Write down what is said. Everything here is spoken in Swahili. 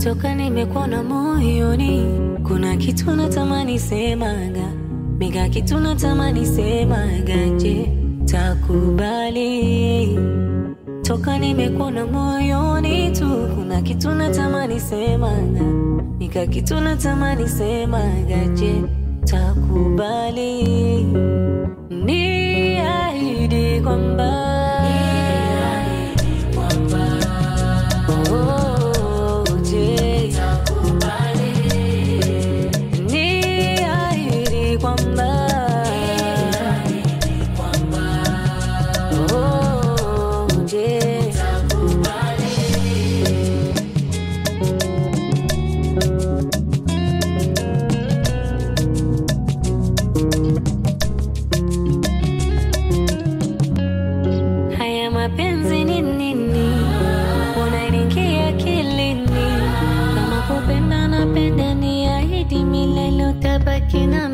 Toka nimekuona moyoni, kuna kitu natamani semaga, mega kitu natamani semaga, je takubali? Toka nimekuona moyoni tu, kuna kitu natamani semaga, mega kitu natamani semaga, je takubali? Niahidi kwamba mapenzi ni nini? Unaingia akilini. Kama kupenda napenda, niahidi milele utabaki na